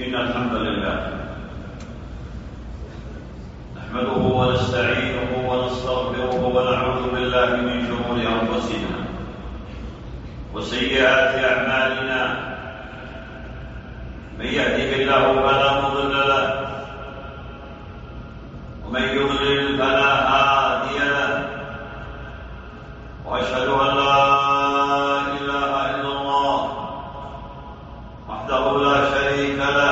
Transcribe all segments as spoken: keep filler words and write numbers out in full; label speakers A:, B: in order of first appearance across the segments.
A: إن الحمد لله نحمده ونستعينه ونستغفره ونعوذ بالله من شرور أنفسنا وسيئات أعمالنا. من يهده الله فلا مضل له ومن يضلل فلا هادي له، وأشهد أن لا إله إلا الله وحده لا شريك له،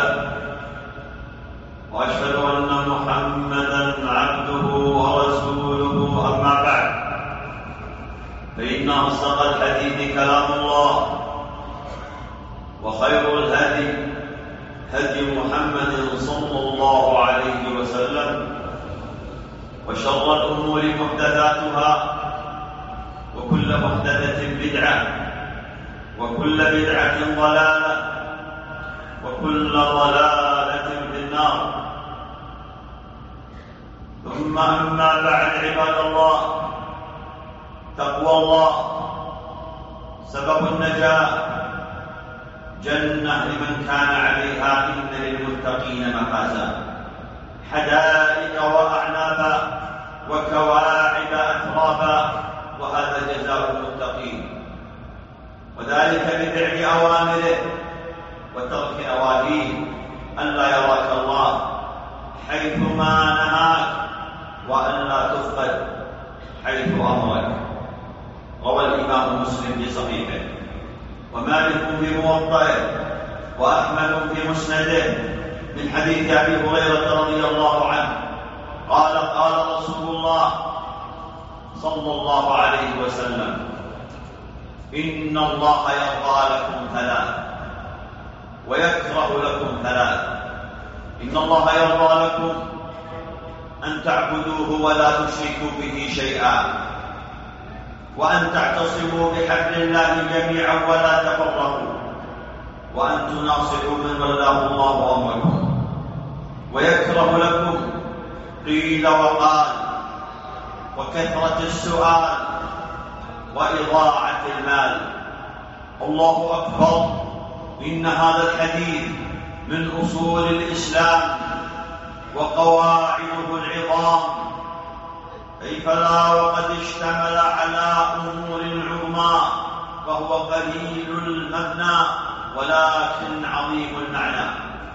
A: وأشهد أن محمدًا عبده ورسوله. أما بعد، فإن أصدق الحديث كلام الله، وخير الهدي هدي محمد صلى الله عليه وسلم، وشر الأمور محدثاتها، وكل محدثة بدعة، وكل بدعة ضلالة، وكل ضلالة في النار. ثم أما بعد، عباد الله، تقوى الله سبب النجاة، جنة لمن كان عليها، إن للمتقين مفازا، حدائق وأعنابا وكواعب أترابا، وهذا جزاء المتقين، وذلك بفعل أوامره وترك نواهيه، أن لا يراك الله حيثما نهاك، وأن لا تفقد حيث أمرك. روى الإمام مسلم في صحيحه، ومالك في موطئه، وأحمد في مسنده، من حديث أبي هريرة رضي الله عنه قال: قال رسول الله صلى الله عليه وسلم: إن الله يرضى لكم ثلاث ويكره لكم ثلاث. إن الله يرضى لكم أن تعبدوه ولا تشركوا به شيئا، وأن تعتصموا بحبل الله جميعا ولا تفرقوا، وأن تناصروا من ولاه الله أمركم. ويكره لكم قيل وقال، وكثرة السؤال، وإضاعة المال. الله أكبر! إن هذا الحديث من أصول الإسلام وقواعده العظام، كيف لا وقد اشتمل على أمور عظمى، فهو قليل المبنى ولكن عظيم المعنى.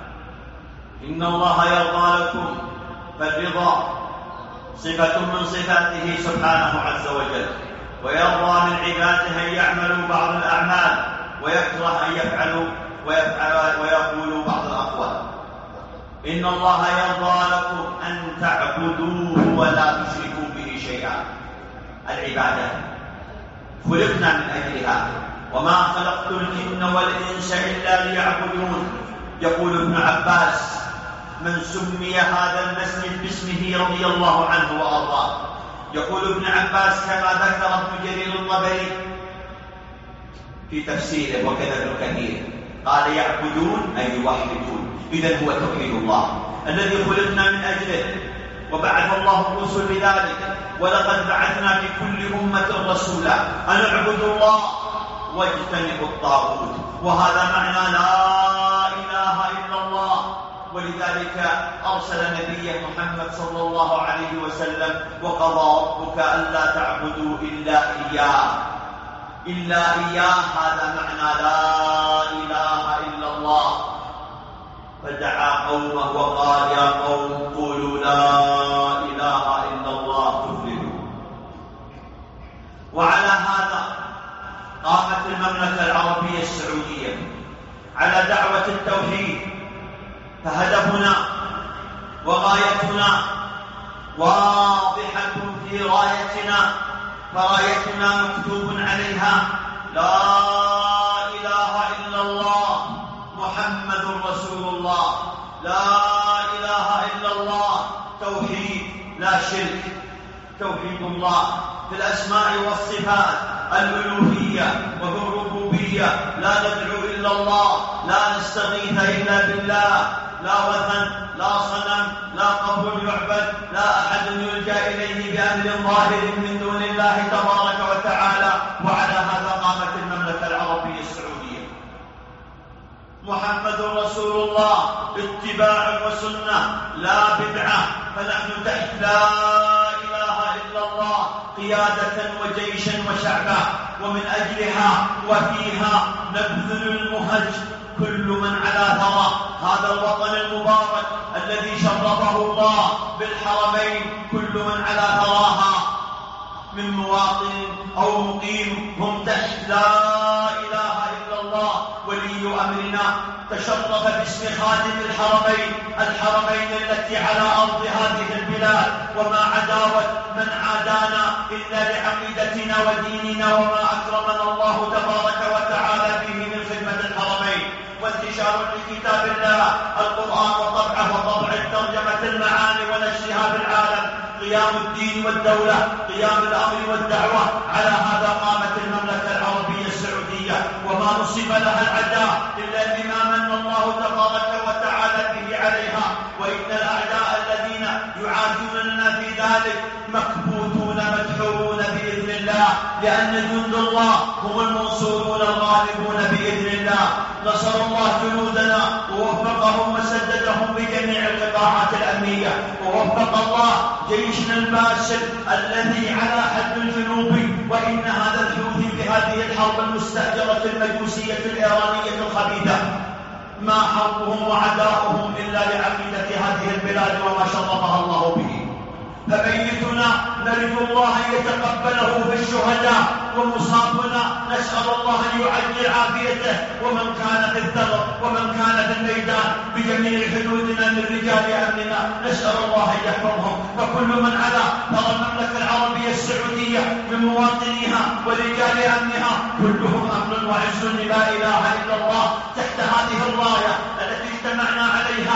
A: إن الله يرضى لكم، فالرضا صفة من صفاته سبحانه عز وجل، ويرضى من عباده أن يعملوا بعض الأعمال، ويكره أن يفعلوا ويفعل ويقولوا بعض الأقوال. إن الله يرضى لكم أن تعبدوه ولا تشركوا به شيئا. العبادة خلقنا من أجلها، وما خلقت الجن والإنس إلا ليعبدون. يقول ابن عباس: من سمي هذا المسجد باسمه رضي الله عنه وأرضاه. يقول ابن عباس كما ذكر ابن جرير الطبري في تفسيره، وكذا ابن كثير، قال: يعبدون أي يوحدون. إذن هو توحيد الله الذي خلقنا من أجله، وبعث الله الرسل بذلك. ولقد بعثنا في كل أمة رسولا أن اعبدوا الله واجتنبوا الطاغوت، وهذا معنى لا إله إلا الله. ولذلك أرسل نبيه محمد صلى الله عليه وسلم: وقضى ربك ألا تعبدوا إلا إياه إلا إياه. هذا معنى لا إله إلا الله. فدعا قومه وقال: يا قوم قولوا لا إله إلا الله تفلحوا. وعلى هذا قامت المملكة العربية السعودية على دعوة التوحيد، فهدفنا وغايتنا واضحة في رايتنا، فرايتنا مكتوب عليها: لا إله إلا الله محمد رسول الله. لا إله إلا الله، توحيد لا شرك، توحيد الله في الأسماء والصفات، الألوهية وفي الربوبية. لا ندعو إلا الله، لا نستغيث إلا بالله، لا وثن، لا صنم، لا قبر يعبد، لا أحد يلجأ إليه بأمر ظاهر من دون الله تبارك وتعالى. وعلى هذا قامت المملكة العربية السعودية. محمد رسول الله اتباع وسنة لا بدعة، فنحن تحت لا إله إلا الله قيادة وجيشا وشعبا، ومن أجلها وفيها نبذل المهج كل من على ثرى هذا الوطن المبارك الذي شرفه الله بالحرمين. كل من على ثراها من مواطن أو مقيم هم تحت لا إله إلا الله ولي أمرنا تشرف باسم خادم الحرمين الحرمين التي على أرض هذه البلاد، وما عداوة من عادانا إلا لعقيدتنا وديننا، وما أكرمنا الله تبارك وتعالى به من خدمة الحرمين وانتشار لكتاب الله القرآن وطبعه وطبع الترجمة المعاني ونشرها بالعالم، قيام الدين والدولة، قيام الأمر والدعوة. على هذا قامت المملكة العربية السعودية، وما نصب لها العداء إلا بما من الله تبارك وتعالى به عليها، وإن الأعداء الذين يعادوننا في ذلك مكبوتون مدحورون بإذن الله، لأن جند الله هم المنصورون الغالبون بإذن الله. نصر الله جنودنا ووفقهم وسددهم بجميع القطاعات الأمنية، ووفق الله جيشنا الباسل الذي على حد الجنوب. وإن هذا الحوثي بهذه الحرب المستأجرة المجوسية الإيرانية الخبيثة ما حربهم وعداؤهم إلا لعقيدة هذه البلاد وما شرفها الله به. فميتنا نرجو الله أن يتقبله في الشهداء، ومصابنا نسأل الله أن يعجل عافيته، ومن كان في الثغر ومن كان في الميدان بجميع حدودنا من رجال أمننا نسأل الله أن يحفظهم. فكل من على ترى المملكة العربية السعودية من مواطنيها ورجال أمنها كلهم أمن وعز لا إله إلا الله تحت هذه الراية التي اجتمعنا عليها.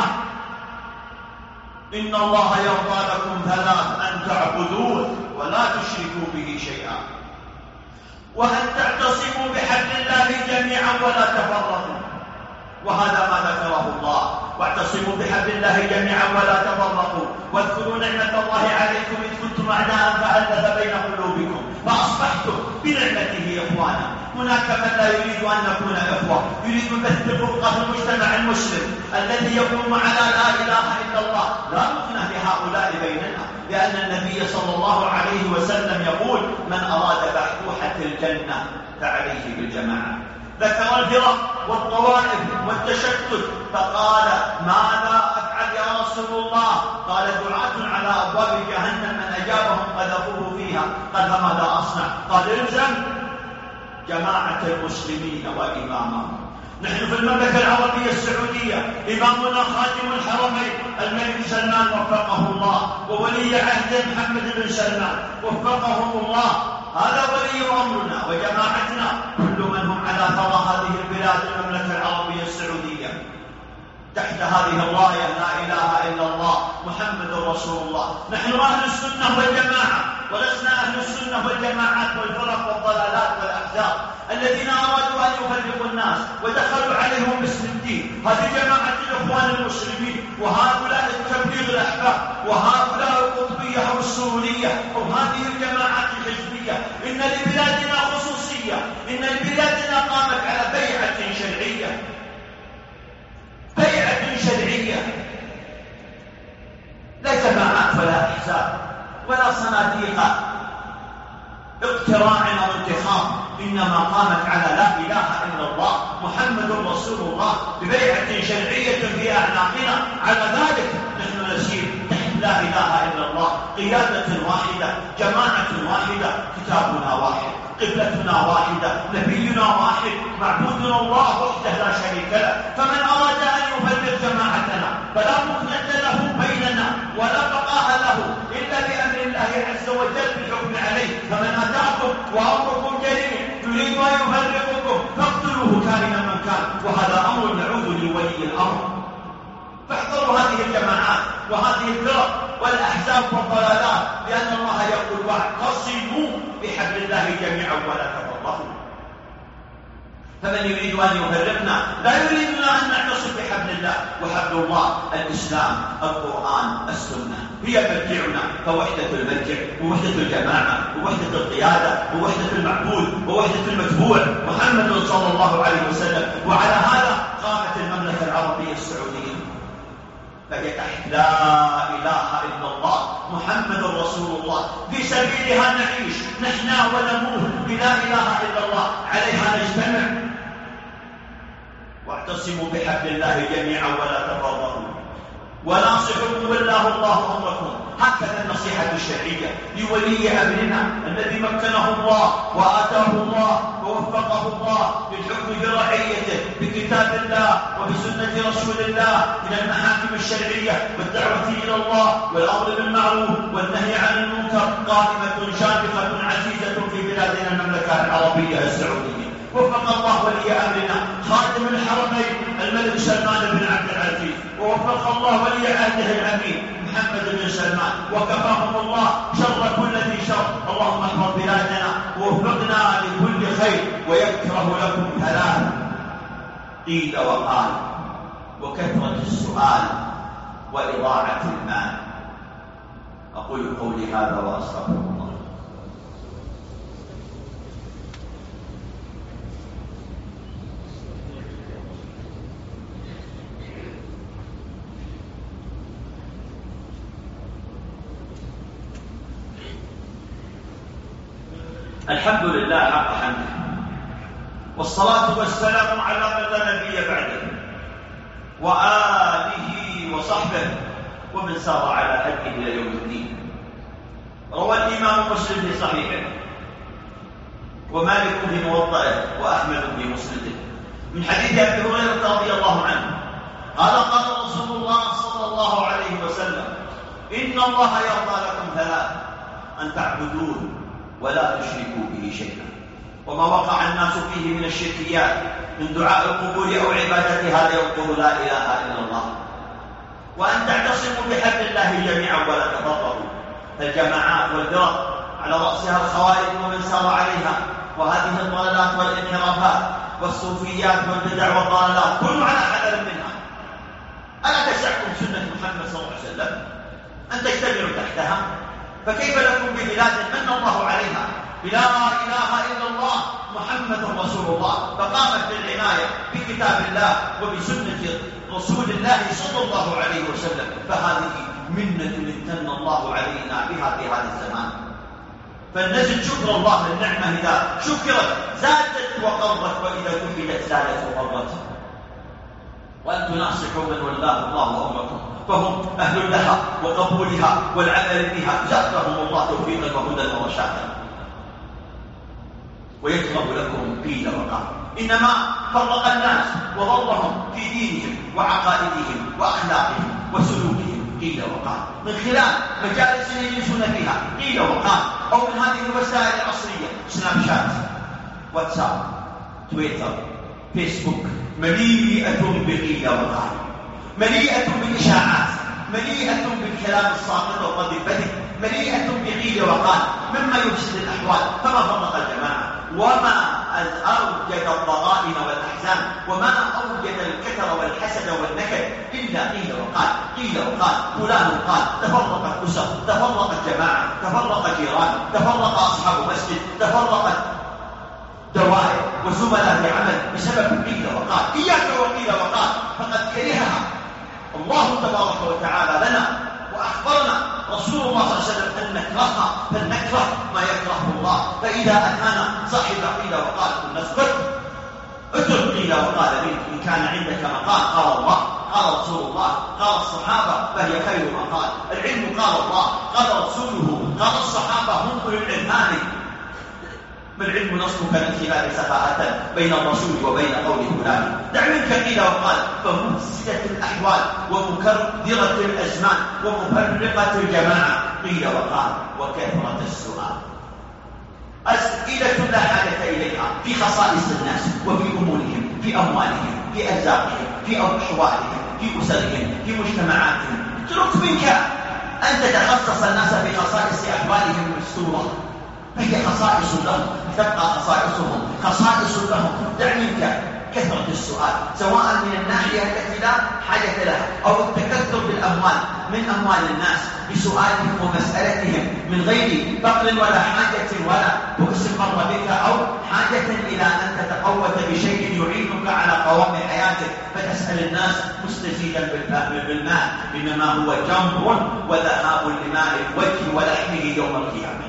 A: إن الله يرضى لكم ثلاث: أن تعبدوه ولا تشركوا به شيئا، وأن تعتصموا بحبل الله جميعا ولا تفرقوا. وهذا ما ذكره الله: واعتصموا بحبل الله جميعا ولا تفرقوا، واذكروا نعمة الله عليكم إذ كنتم أعداء فألف بين قلوبكم فأصبحتم بنعمته إخوانا. هناك من لا يريد أن نكون إخوة، يريد بث الفرقة في المجتمع المسلم الذي يقوم على لا إله إلا الله. لا نقنع لهؤلاء بيننا، لأن النبي صلى الله عليه وسلم يقول: من أراد بحبوحة الجنة فعليه بالجماعة. ذكر الفرق والطوائف والتشتت فقال: ماذا أفعل يا رسول الله؟ قال: دعاة على أبواب جهنم من أجابهم قذفوه فيها. قال: فماذا أصنع؟ قال: الزم جماعة المسلمين وإمامهم. نحن في المملكة العربية السعودية إمامنا خادم الحرمين الملك سلمان وفقه الله، وولي عهد محمد بن سلمان وفقهم الله. هذا ولي أمرنا وجماعتنا كل من هم على ثرى هذه البلاد المملكة العربية السعودية تحت هذه الراية لا إله إلا الله محمد رسول الله. نحن أهل السنة والجماعة، ولسنا أهل السنة والجماعات والفرق والضلالات والأحزاب الذين أرادوا أن يفرقوا الناس ودخلوا عليهم باسم الدين. هذه جماعة الإخوان المسلمين، وهؤلاء التبليغ الأحباب، وهؤلاء القطبية أو السرورية، وهذه الجماعات الحزبية. إن لبلادنا خصوصية، إن لبلادنا قامت على بيعة شرعية، بيعة شرعية، لا جماعات ولا أحزاب ولا صناديق اقتراع أو انتخاب، إنما قامت على لا إله إلا الله محمد رسول الله ببيعة شرعية في أعناقنا. على ذلك نحن نسير تحت لا إله إلا الله، قيادة واحدة، جماعة واحدة، كتابنا واحد، قبلتنا واحدة، نبينا واحد، معبودنا الله وحده لا شريك له. فمن أراد أن يفرق جماعتنا فلا مخلد له بيننا ولا بقاء له إلا بأمر الله عز وجل بالحكم عليه. فمن أتاكم وأمركم جريء يريد أن يفرقكم فاقتلوه كائنا من كان، وهذا أمر نعود لولي الأمر. فاحذروا هذه الجماعات وهذه الفرق والأحزاب والضلالات، لأن الله يقول: واعتصموا بحبل الله جميعا ولا تفرقوا. فمن يريد أن يفرقنا لا يريدنا أن نعتصم بحبل الله، وحبل الله الإسلام القرآن السنة هي مرجعنا. فوحدة المرجع ووحدة الجماعة ووحدة القيادة ووحدة المعبود ووحدة المتبوع محمد صلى الله عليه وسلم. وعلى هذا قامت المملكة العربية السعودية فهي تحت لا إله إلا الله محمد رسول الله، في سبيلها نعيش نحن ونموت بلا إله إلا الله، عليها نجتمع. واعتصموا بحبل الله جميعا ولا تفرقوا، وناصحكم بالله الله أمركم. هكذا النصيحة الشرعية لولي أمرنا الذي مكنه الله وآتاه الله ووفقه الله للحكم برعيته بكتاب الله وبسنة رسول الله من المحاكم الشرعية والدعوة إلى الله والأمر بالمعروف والنهي عن المنكر، قائمة شامخة عزيزة في بلادنا المملكة العربية السعودية. وفق الله ولي أمرنا خادم الحرمين الملك سلمان بن عبد العزيز، ووفق الله ولي عهده الأمين محمد بن سلمان، وكفاهم الله شر كل ذي شر. اللهم احفظ بلادنا ووفقنا لكل خير. ويكره لكم ثلاث: قيل وقال، وكثرة السؤال، وإضاعة المال. أقول قولي هذا وأستغفر الله. الحمد لله حق حمده، والصلاة والسلام على من لا نبي بعده، وآله وصحبه ومن سار على هديه إلى يوم الدين. روى الإمام مسلم في صحيحه، ومالك في موطئه، وأحمد في مسنده من حديث أبي هريرة رضي الله عنه قال: قال رسول الله صلى الله عليه وسلم: إن الله يرضى لكم ثلاث: أن تعبدوه ولا تشركوا به شيئا. وما وقع الناس فيه من الشركيات من دعاء القبور أو عبادة هذا يقول لا إله إلا الله. وأن تعتصموا بحبل الله جميعا ولا تفرقوا. الجماعات والفرق على رأسها الخوارج ومن سار عليها، وهذه الضلالات والانحرافات والصوفيات والبدع والضلالات كل على حذر منها. ألا تسعكم سنة محمد صلى الله عليه وسلم أن تجتمعوا تحتها؟ فكيف لكم ببلاد من الله عليها بلا إله إلا الله محمد رسول الله، فقامت بالعناية بكتاب الله وبسنة رسول الله صلى الله عليه وسلم؟ فهذه منة امتن الله علينا بها في هذا الزمان، فلنزد شكر الله للنعمة. إذا شكرت زادت وقرت، وإذا كفلت زادت وقرت. وأن تناصحوا من ولاه الله أمركم، فهم أهل لها وقبولها والعمل بها، زادهم الله توفيقا وهدى ورشادا. ويكره لكم قيل وقال، إنما فرق الناس وضرهم في دينهم وعقائدهم وأخلاقهم وسلوكهم قيل وقال، من خلال مجالس يجلسون فيها قيل وقال، أو من هذه الوسائل العصرية: سناب شات، واتساب، تويتر، فيسبوك، مليئة بقيل وقال، مليئة بالإشاعات، مليئة بالكلام الساقط وقد البذل، مليئة بقيل وقال مما يفسد الأحوال. فما فرق الجماعة، وما أوجد الضغائن والأحزان، وما أوجد الكثر والحسد والنكد إلا قيل وقال. قيل وقال، فلان قال، تفرقت أسر، تفرقت جماعة، تفرق جيران، تفرق أصحاب مسجد، تفرقت دوائر وزملاء في عمل بسبب قيل وقال. إياك وقيل وقال، فقد كرهها الله تبارك وتعالى لنا، وأخبرنا رسول الله صلى الله عليه وسلم أن نكرهها، فلنكره ما يكرهه الله. فإذا أتانا صاحب قيل وقال قلنا اسكت، اترك قيل وقال منك. إن كان عندك مقال قال الله، قال رسول الله، قال الصحابة، فهي خير ما قال. العلم قال الله، قال رسوله، قال الصحابة، هم أولو العلمان. ما العلم نصبك من خلال سفاهة بين الرسول وبين قول فلان. دع منك قيل وقال، فمفسدة الأحوال ومكدرة الأزمان ومفرقة الجماعة قيل وقال، وكثرة السؤال. أسئلة لا حاجة إليها في خصائص الناس وفي أمورهم، في أموالهم، في أرزاقهم، في أحوالهم، في أسرهم، في مجتمعاتهم. اترك منك أن تتخصص الناس في خصائص أحوالهم المستورة، فهي خصائص لهم، تبقى خصائصهم خصائص لهم. دع منك كثرة السؤال، سواء من الناحية التي لا حاجة لها، أو التكثر بالأموال من أموال الناس بسؤالهم ومسألتهم من غير فقر ولا حاجة ولا بؤس مر بك أو حاجة إلى أن تتقوت بشيء يعينك على قوام حياتك فتسأل الناس مستزيدا بالماء، إنما هو جمر وذهاب لماء الوجه ولحمه يوم القيامة.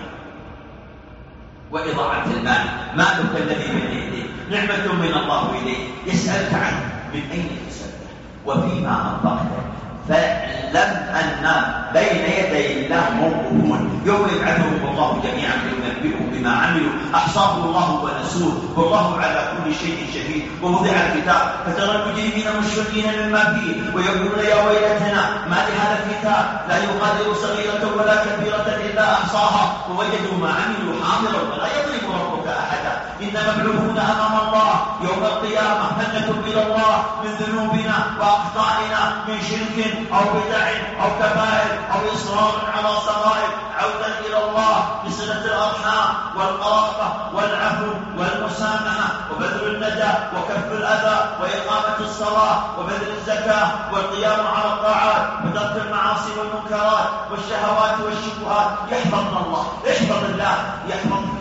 A: وإضاعة المال، مالك الذي بين يديك نعمة من الله إليك، يسألك عنه من أين كسبته وفيما أنفقته، فاعلم أن بين يدي الله موقوفون يوم يبعثهم الله جميعا فينبئهم بما عملوا أحصاه الله ونسوه والله على كل شيء شهيد. ووضع الكتاب فترى المجرمين مشفقين مما فيه ويقولون يا ويلتنا ما لهذا الكتاب لا يغادر صغيرة ولا كبيرة إلا أحصاها ووجدوا ما عملوا حاضرا ولا يظلم ربك أحدا. إنما مبعوثون أمام الله يوم القيامة فنتوب إلى الله من ذنوبنا وأخطائنا من شرك أو بدع أو كبائر أو إصرار على صغائر، عودا إلى الله بصلة الأرحام والقرابة والعفو والمسامحة وبذل الندى وكف الأذى وإقامة الصلاة وبذل الزكاة والقيام على الطاعات وترك المعاصي والمنكرات والشهوات والشبهات. يحفظنا الله، يحفظ الله يحفظك.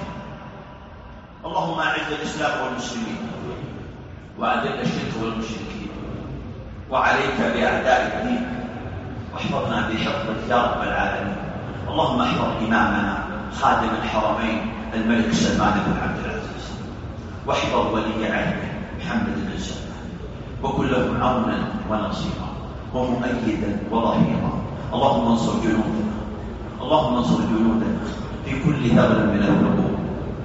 A: اللهم أعز الإسلام والمسلمين وأذل الشرك والمشركين وعليك بأعداء الدين واحفظنا بحفظك يا رب العالمين. اللهم احفظ إمامنا خادم الحرمين الملك سلمان بن عبد العزيز، واحفظ ولي عهده محمد بن سلمان، وكن له عونا ونصيرا ومؤيدا وظهيرا. اللهم انصر جنودنا، اللهم انصر جنودنا في كل ثغر من الثغور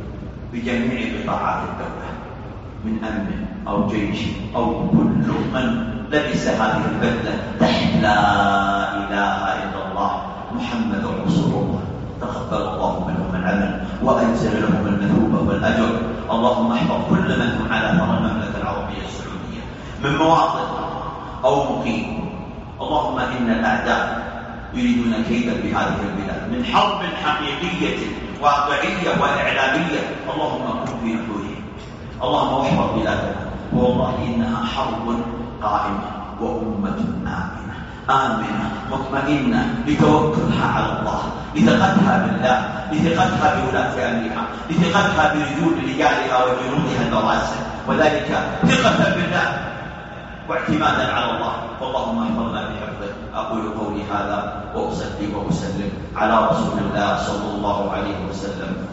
A: بجميع قطاعات الدولة من أمن أو جيش أو كل من لبس هذه البدلة تحت لا إله إلا الله محمد رسول الله. تقبل الله منهم العمل وأنزل لهم المثوبة والأجر. اللهم احفظ كل من هم على ثرى المملكة العربية السعودية من مواطن أو مقيم. اللهم إن الأعداء يريدون كيدا بهذه البلاد من حرب حقيقية واقعية وإعلامية. اللهم كن في نحورهم، اللهم احفظ بلادنا. والله إنها حرب قائمة وأمة آمنة آمنة مطمئنة لتوكلها على الله، لثقتها بالله، لثقتها بولاة أمرها، لثقتها برجول رجالها وجنودها البواسل، وذلك ثقة بالله واعتمادا على الله. واللهم احفظنا بحفظك. أقول قولي هذا وأصلي وأسلم على رسول الله صلى الله عليه وسلم.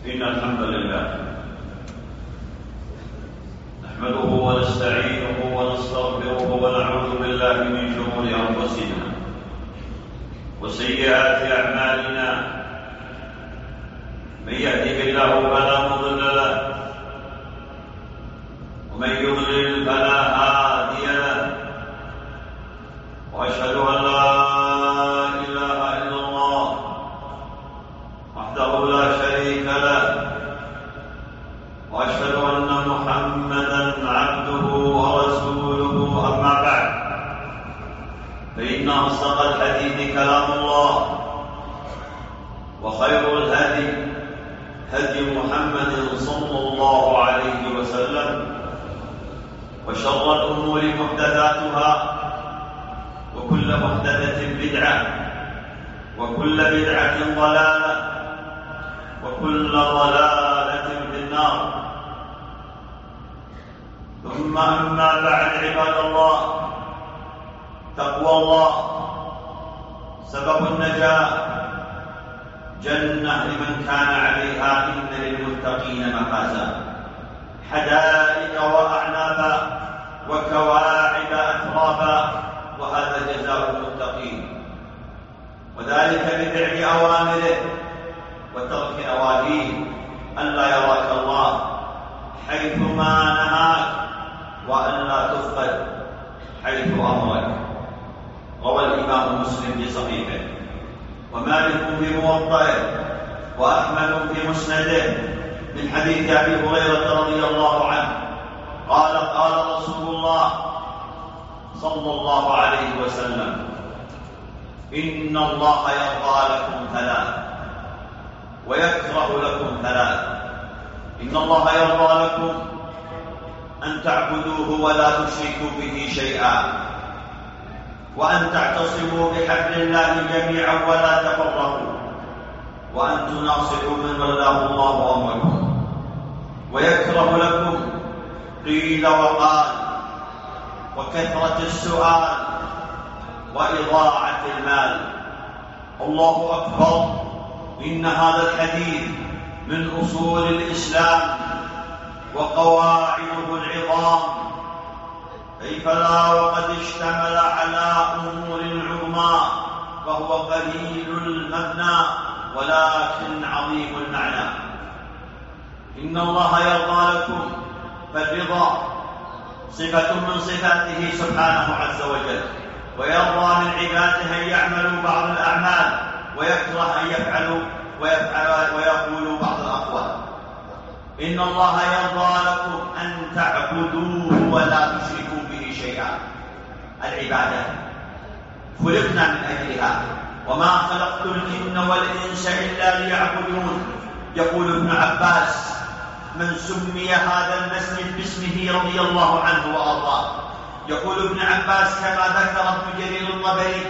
A: إن الحمد لله نحمده ونستعينه ونستغفره ونعوذ بالله من شرور أنفسنا وسيئات أعمالنا. من يهده الله فلا مضل له ومن يضلل فلا هادي له، وأشهد أن لا إله إلا الله وحده لا شريك له، وأشهد أن محمدًا عبده ورسوله. أما بعد، فإن أصدق الحديث كلام الله، وخير الهدي هدي محمد صلى الله عليه وسلم، وشر الأمور محدثاتها، وكل محدثة بدعة، وكل بدعة ضلالة، وكل ضلالة في النار. ثم أما بعد، عباد الله، تقوى الله سبب النجاة، جنة لمن كان عليها، إن للمتقين مفازا، حدائق وأعنابا وكواعب أترابا، وهذا جزاء المتقين، وذلك بفعل أوامره وترك نواهيه، ألا يراك الله حيثما نهاك، وألا تفقد حيث أمرك. روى الإمام مسلم في صحيحه، ومالك في موطئه، وأحمد في مسنده، من حديث أبي هريرة رضي الله عنه قال: قال رسول الله صلى الله عليه وسلم: إن الله يرضى لكم ثلاث ويكره لكم ثلاث. إن الله يرضى لكم أن تعبدوه ولا تشركوا به شيئا، وأن تعتصموا بحبل الله جميعا ولا تفرقوا، وأن تناصحوا من ولاه الله أمركم. ويكره لكم قيل وقال، وكثرة السؤال، وإضاعة المال. الله أكبر! إن هذا الحديث من أصول الإسلام وقواعده العظام، كيف لا وقد اشتمل على أمور عظمى، فهو قليل المبنى ولكن عظيم المعنى. إن الله يرضى لكم، فالرضا صفة من صفاته سبحانه عز وجل، ويرضى من عباده أن يعملوا بعض الأعمال، ويكره أن يفعلوا ويفعل ويقولوا بعض الأقوال. إن الله يرضى لكم أن تعبدوه ولا تشركوا به شيئا. العبادة خلقنا من أجلها، وما خلقت الجن والإنس إلا ليعبدون. يقول ابن عباس: من سمي هذا المسجد باسمه رضي الله عنه وأرضاه. يقول ابن عباس كما ذكر ابن جرير الطبري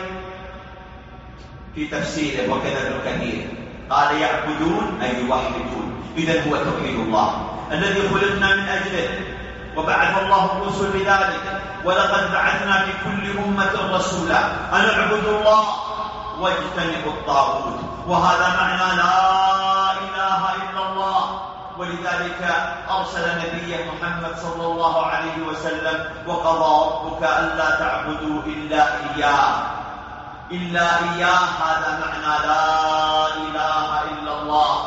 A: في تفسيره، وكذا ابن كثير، قال: يعبدون أي يوحدون. إذن هو توحيد الله الذي خلقنا من أجله، وبعث الله الرسل بذلك. ولقد بعثنا في كل أمة رسولا أن اعبدوا الله واجتنبوا الطاغوت، وهذا معنى لا إله إلا الله. ولذلك أرسل نبيه محمد صلى الله عليه وسلم: وقضى ربك ألا تعبدوا إلا إياه إلا إياه. هذا معنى لا إله إلا الله.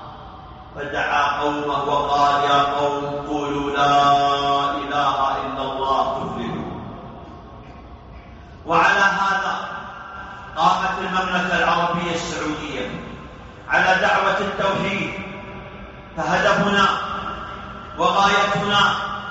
A: فدعا قومه وقال: يا قوم قولوا لا إله إلا الله تفلحوا. وعلى هذا قامت المملكة العربية السعودية على دعوة التوحيد، فهدفنا وغايتنا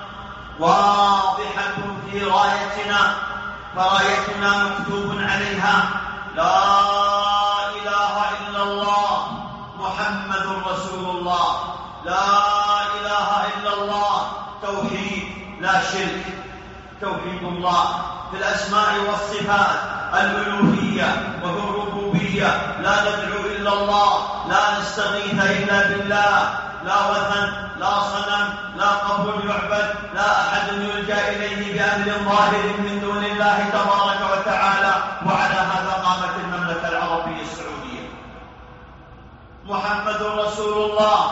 A: واضحة في رايتنا، فرايتنا مكتوب عليها: لا إله إلا الله محمد رسول الله. لا إله إلا الله، توحيد لا شرك، توحيد الله في الأسماء والصفات، الألوهية وفي الربوبية. لا ندعو إلا الله، لا نستغيث إلا بالله، لا وثن، لا صنم، لا قبر يعبد، لا أحد يلجأ إليه بأمر ظاهر من دون الله تبارك وتعالى. وعلى هذا قامت المملكة العربية السعودية. محمد رسول الله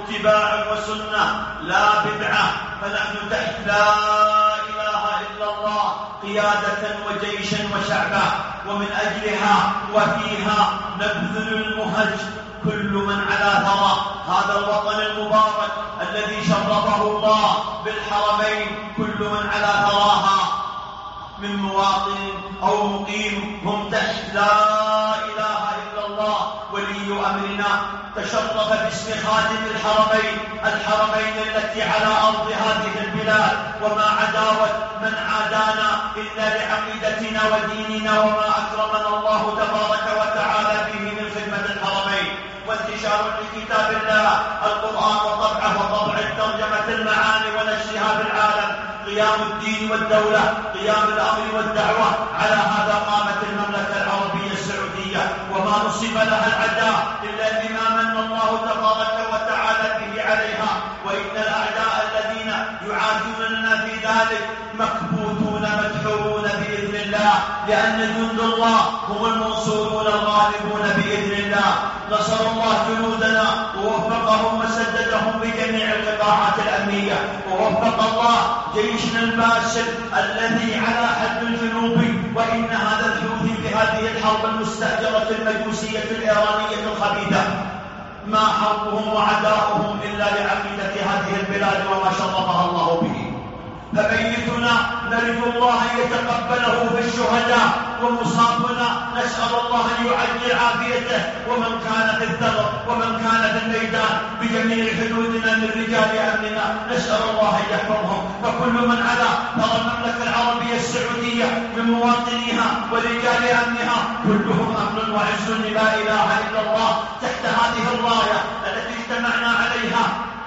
A: اتباع وسنة لا بدعة، فنحن تحت لا إله إلا الله قيادة وجيشا وشعبا، ومن أجلها وفيها نبذل المهج كل من على ثرى هذا الوطن المبارك الذي شرفه الله بالحرمين، كل من على ثراها من مواطن أو مقيم هم تحت لا إله إلا الله ولي أمرنا تشرف باسم خادم الحرمين الحرمين التي على أرض هذه البلاد، وما عداوة من عادانا إلا لعقيدتنا وديننا، وما أكرمنا الله تبارك وتعالى به من خدمة الحرمين وانتشار لكتاب الله القرآن وطبعه وطبع الترجمة المعاني ونشرها بالعالم، قيام الدين والدولة، قيام الأمر والدعوة. على هذا قامت المملكة العربية السعودية، وما نصب لها العداء إلا بما من الله تبارك وتعالى به عليها، وإن الأعداء الذين يعادوننا في ذلك مكبوتون مدحورون بإذن الله، لأن جند الله هم المنصورون الغالبون بإذن الله. نصر الله جنودنا ووفقهم وسددهم بجميع القطاعات الأمنية، ووفق الله جيشنا الباسل الذي على حد الجنوب، وإن هذا الحوثي بهذه الحرب المستأجرة المجوسية الإيرانية الخبيثة ما حربهم وعداؤهم إلا لعقيدة هذه البلاد وما شرفها الله به. فبيتنا نرجو الله أن يتقبله بالشهداء، ومصابنا نسأل الله أن يعجل عافيته، ومن كان في الثغر ومن كان في الميدان بجميع حدودنا من رجال أمننا نسأل الله أن يحفظهم، وكل من على ثغر المملكة العربية السعودية من مواطنيها ورجال أمنها كلهم أمن وعز لا إله إلا الله تحت هذه الراية التي اجتمعنا عليها.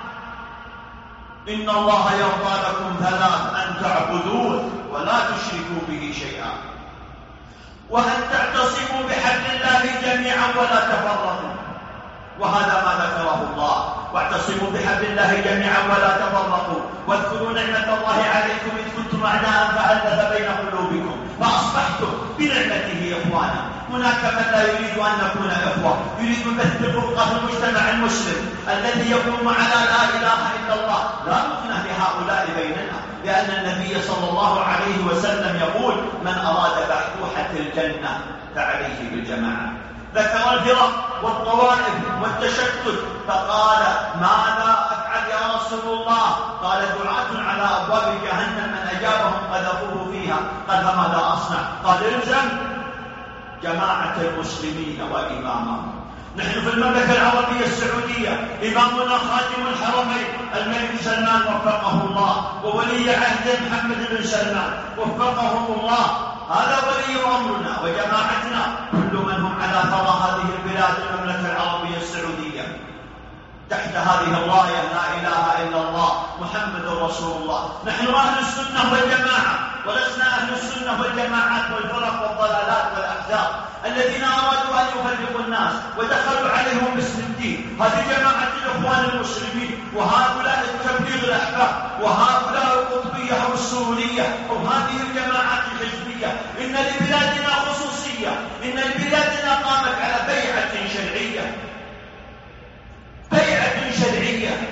A: إن الله يرضى لكم ثلاث: أن تعبدوه ولا تشركوا به شيئا، وأن تعتصموا بحبل الله جميعا ولا تفرقوا. وهذا ما ذكره الله: واعتصموا بحبل الله جميعا ولا تفرقوا، واذكروا نعمة الله عليكم إذ كنتم أعداء فألف بين قلوبكم فأصبحتم بنعمته إخوانا. هناك من لا يريد أن نكون إخوة، يريد بث الفرقة في المجتمع المسلم الذي يقوم على لا إله إلا الله. لا نقنع بهؤلاء بيننا، لأن النبي صلى الله عليه وسلم يقول: من أراد بحبوحة الجنة فعليه بالجماعة. ذكر الفرق والطوائف والتشتت فقال: ماذا أفعل يا رسول الله؟ قال: دعاة على أبواب جهنم من أجابهم قذفوه فيها. قال: فماذا أصنع؟ قال: الزم جماعة المسلمين وإمامهم. نحن في المملكة العربية السعودية إمامنا خادم الحرمين الملك سلمان وفقه الله، وولي عهد محمد بن سلمان وفقهم الله. هذا ولي أمرنا وجماعتنا كل من هم على ثرى هذه البلاد المملكة العربية السعودية تحت هذه الراية لا إله إلا الله محمد رسول الله. نحن أهل السنة والجماعة، ولسنا أهل السنة والجماعات والفرق والضلالات والأحزاب الذين أرادوا أن يفرقوا الناس ودخلوا عليهم باسم الدين. هذه جماعة الإخوان المسلمين، وهؤلاء التبليغ الأحباب، وهؤلاء القطبية أو السرورية، أو هذه الجماعات الحزبية. إن لبلادنا خصوصية، إن لبلادنا قامت على بيعة شرعية، بيعة شرعية،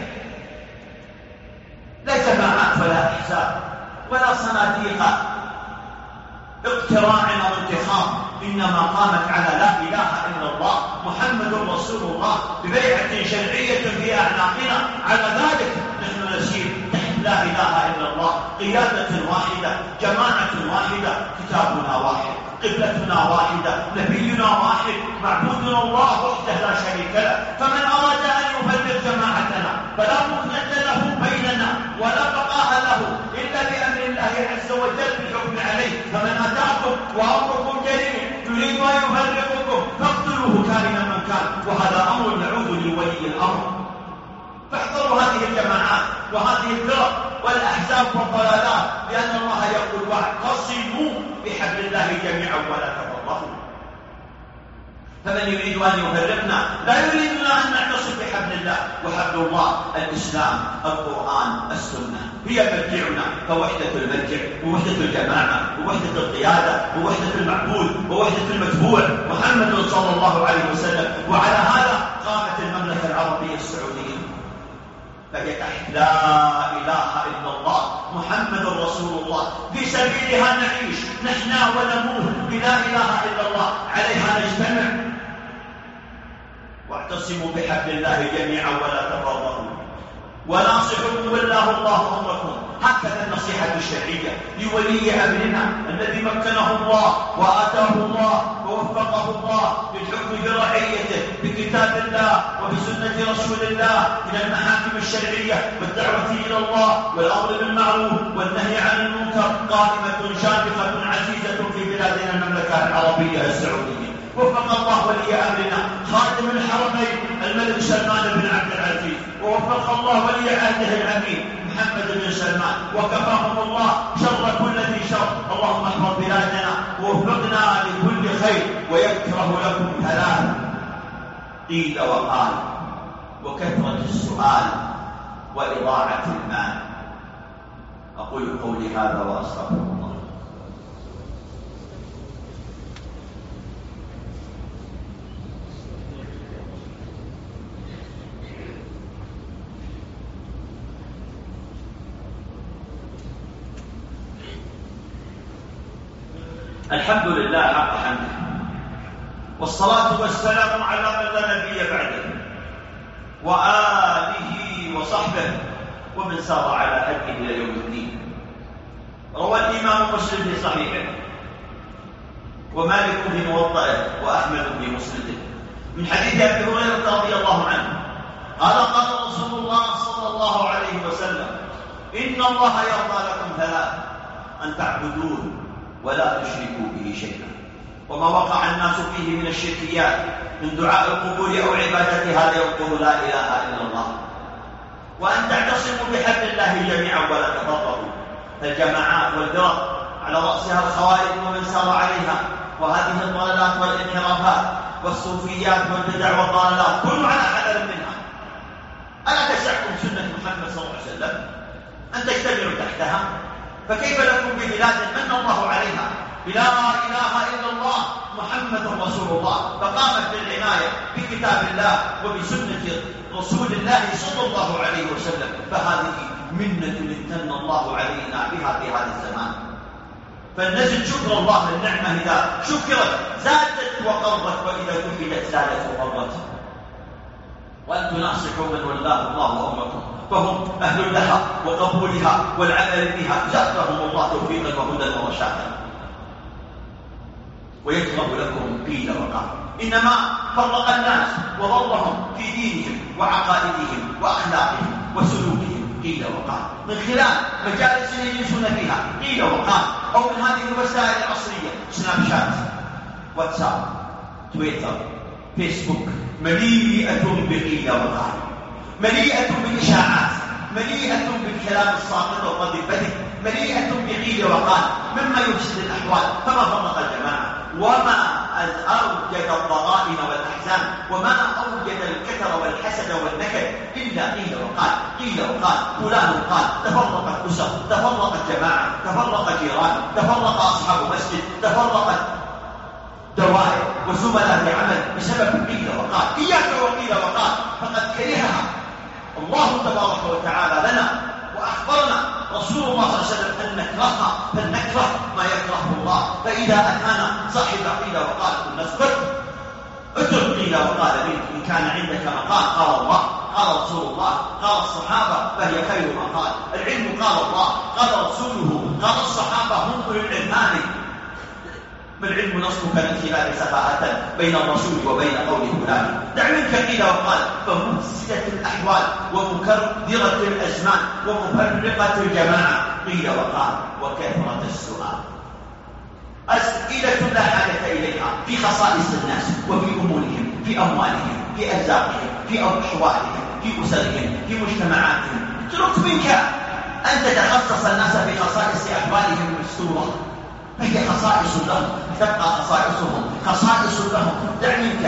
A: لا جماعات ولا أحزاب ولا صناديق اقتراع أو انتخاب، إنما قامت على لا إله إلا الله محمد رسول الله ببيعة شرعية في أعناقنا. على ذلك نحن نسير تحت لا إله إلا الله، قيادة واحدة، جماعة واحدة، كتابنا واحد، قبلتنا واحدة، نبينا واحد، معبودنا الله وحده لا شريك له. فمن أراد أن يفرق جماعتنا فلا مخنة له بيننا ولا بقاء له إلا بأمر الله عز وجل بالحكم عليه. فمن أتاكم وأمركم جريء يريد أن يفرقكم فاقتلوه كائنا من كان، وهذا أمر نعود لولي الأمر. فاحذروا هذه الجماعات وهذه الفرق والأحزاب والضلالات، لأن الله يقول: واعتصموا بحبل الله جميعا ولا تفرقوا. فمن يريد أن يفرقنا لا يريدنا أن نعتصم بحبل الله، وحبل الله الإسلام القرآن السنة هي مرجعنا. فوحدة المرجع ووحدة الجماعة ووحدة القيادة ووحدة المعبود ووحدة المتبوع محمد صلى الله عليه وسلم. وعلى هذا قامت المملكة العربية السعودية. فهي تحت لا إله إلا الله محمد رسول الله، في سبيلها نعيش نحيا ونموت بلا إله إلا الله، عليها نجتمع. واعتصموا بحبل الله جميعا ولا تفرقوا وناصحكم والله الله أمركم. هكذا النصيحة الشرعية لولي أمرنا الذي مكنه الله وآتاه الله ووفقه الله للحكم برعيته بكتاب الله وبسنة رسول الله من المحاكم الشرعية والدعوة إلى الله والأمر بالمعروف والنهي عن المنكر قائمة شامخة عزيزة في بلادنا المملكة العربية السعودية. وفق الله ولي أمرنا خادم الحرمين الملك سلمان بن عبد العزيز، ووفق الله ولي عهده الأمين محمد بن سلمان، وكفاهم الله شر كل ذي شر. اللهم احفظ بلادنا ووفقنا لكل خير. ويكره لكم ثلاث: قيل وقال، وكثرة السؤال، وإضاعة المال. أقول قولي هذا وأستغفر الله. الحمد لله حق حمده، والصلاة والسلام على من لا نبي بعده وآله وصحبه ومن سار على هديه إلى يوم الدين. روى الإمام مسلم في صحيحه، ومالك في موطئه، وأحمد في مسنده من حديث أبي هريرة رضي الله عنه قال: قال رسول الله صلى الله عليه وسلم: إن الله يرضى لكم ثلاث: أن تعبدوه ولا تشركوا به شيئا. وما وقع الناس فيه من الشركيات من دعاء القبور أو عبادتها ليقولوا لا إله إلا الله. وأن تعتصموا بحبل الله جميعا ولا تفرقوا. فالجماعات والفرق على رأسها الخوارج ومن سار عليها، وهذه الضلالات والانحرافات والصوفيات والبدع والضلالات كل على حذر منها. ألا تسعكم سنة محمد صلى الله عليه وسلم أن تجتمعوا تحتها؟ فكيف لكم ببلاد من الله عليها بلا إله إلا الله محمد رسول الله، فقامت بالعناية بكتاب الله وبسنة رسول الله صلى الله عليه وسلم؟ فهذه منة امتن الله علينا بها في هذا الزمان، فلنزل شكر الله للنعمة. إذا شكرت زادت وقرت، وإذا كفلت زادت وقرت. وأن تناصحوا من ولاه الله أمركم فهم أهل لها وقبولها والعمل بها، زادهم الله توفيقا وهدى ورشادا. ويكره لكم قيل وقال، إنما فرق الناس وضرهم في دينهم وعقائدهم وأخلاقهم وسلوكهم قيل وقال، من خلال مجالس يجلسون فيها قيل وقال، أو من هذه الوسائل العصرية: سناب شات، واتساب، تويتر، فيسبوك، مليئة بقيل وقال، مليئة بالإشاعات، مليئة بالكلام الساقط وقد البدء، مليئة بقيل وقال مما يفسد الأحوال. فما فرق الجماعة، وما أوجد الضغائن والأحزان، وما أوجد الكثر والحسد والنكد إلا قيل وقال. قيل وقال، فلان قال، تفرقت أسر، تفرقت جماعة، تفرق جيران، تفرق أصحاب مسجد، تفرقت دوائر وزملاء في عمل بسبب قيل وقال. إياك وقيل وقال، فقد كرهها الله تبارك وتعالى لنا، وأخبرنا رسول الله صلى الله عليه وسلم أن نكرهها، فلنكره ما يكرهه الله. فإذا أتانا صاحب قيل وقال نسكت، اترك قيل وقال منك. إن كان عندك مقال قال الله، قال رسول الله، قال الصحابة، فهي خير مقال. العلم قال الله، قال رسوله، قال الصحابة، هم أولو العلمان. فالعلم نصبك من خلال سفاهة بين الرسول وبين قول فلان. دع منك قيل وقال، فمفسدة الأحوال ومكدرة الأزمان ومفرقة الجماعة قيل وقال، وكثرة السؤال، أسئلة لا حاجة إليها في خصائص الناس وفي أمورهم، في أموالهم، في أرزاقهم، في أحوالهم، في أسرهم، في مجتمعاتهم. اترك منك أن تتخصص الناس في خصائص أحوالهم المستورة، فهي خصائص لهم، تبقى خصائصهم خصائص لهم. دع منك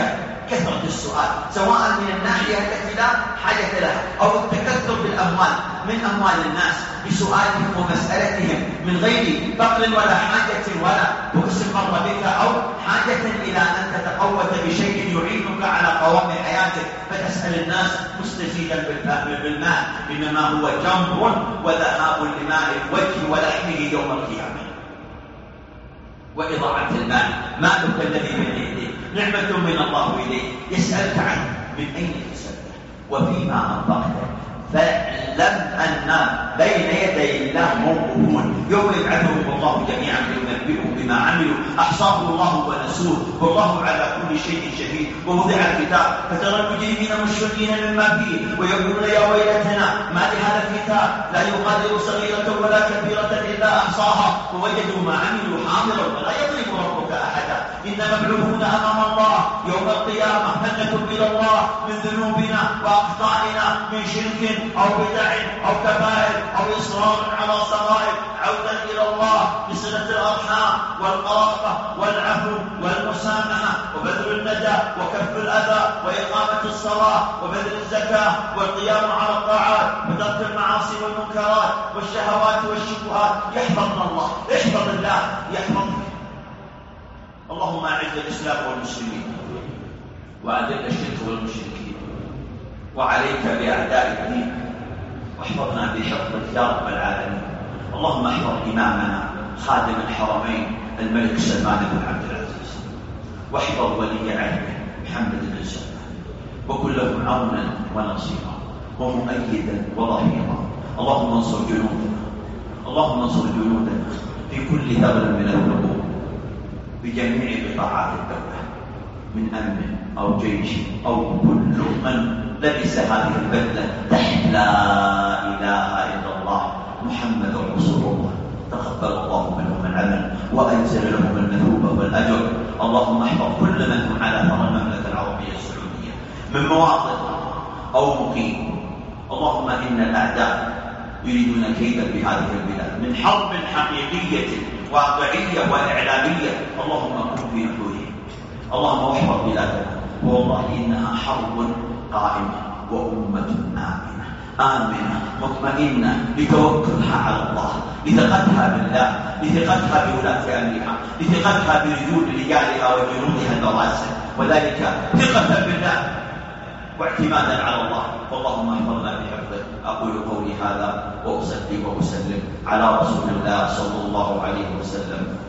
B: كثرة السؤال، سواء من الناحية التي لا حاجة لها أو التكثر بالأموال من أموال الناس بسؤالهم ومسألتهم من غير فقر ولا حاجة ولا بؤس مر بك أو حاجة إلى أن تتقوت بشيء يعينك على قوام حياتك فتسأل الناس مستزيدا بالمال، إنما هو جمر وذهاب لماء الوجه ولحمه يوم القيامة. وإضاعة المال، مالك الذي بين يديك نعمة من الله إليك، يسألك عنه من أين كسبته وفيما أنفقته، فاعلم أن بين يدي الله موقوفون يوم يبعثهم الله جميعا لينبئهم بما عملوا، أحصاه الله ونسوه والله على كل شيء شهيد. ووضع الكتاب فترى المجرمين مشفقين مما فيه ويقولون يا ويلتنا ما لهذا الكتاب لا يغادر صغيرة ولا كبيرة إلا أحصاها ووجدوا ما عملوا حاضرا ولا يظلم ربك أحدا. إن مبعوثون أمام الله يوم القيامة فلنتب إلى الله من ذنوبنا وأخطائنا من شرك أو بدع أو كبائر أو إصرار على صغائر، عودا إلى الله بصلة الأرحام والقرابة والعفو والمسامحة وبذل الندى وكف الأذى وإقامة الصلاة وبذل الزكاة والقيام على الطاعات وترك المعاصي والمنكرات والشهوات والشبهات. يحفظنا الله، احفظ الله يحفظك. اللهم أعز الإسلام والمسلمين وأذل الشرك والمشركين وعليك بأعداء الدين واحفظنا بحفظك يا رب العالمين. اللهم احفظ إمامنا خادم الحرمين الملك سلمان بن عبد العزيز، واحفظ ولي عهده محمد بن سلمان، وكن له عونا ونصيرا ومؤيدا وظهيرا. اللهم انصر جنودنا، اللهم انصر جنودنا في كل ثغر من الثغور بجميع قطاعات الدولة من أمن أو جيش أو كل من لبس هذه البدلة تحت لا إله إلا الله محمد رسول الله. تقبل الله منهم العمل وأنزل لهم المثوبة والأجر. اللهم احفظ كل من هم على ثرى المملكة العربية السعودية من مواطن أو مقيم. اللهم إن الأعداء يريدون كيدا بهذه البلاد من حرب حقيقية واقعية وإعلامية، اللهم كن في نحورهم. اللهم احفظ بلادنا، والله إنها حرب قائمة وأمة آمنة آمنة مطمئنة لتوكلها على الله، لثقتها بالله، لثقتها بولاة أمرها، لثقتها برجول رجالها وجنودها البواسل، وذلك ثقة بالله واعتمادا على الله. فاللهم احفظنا بحفظك. أقول قولي هذا وأصلي وأسلم على رسول الله صلى الله عليه وسلم.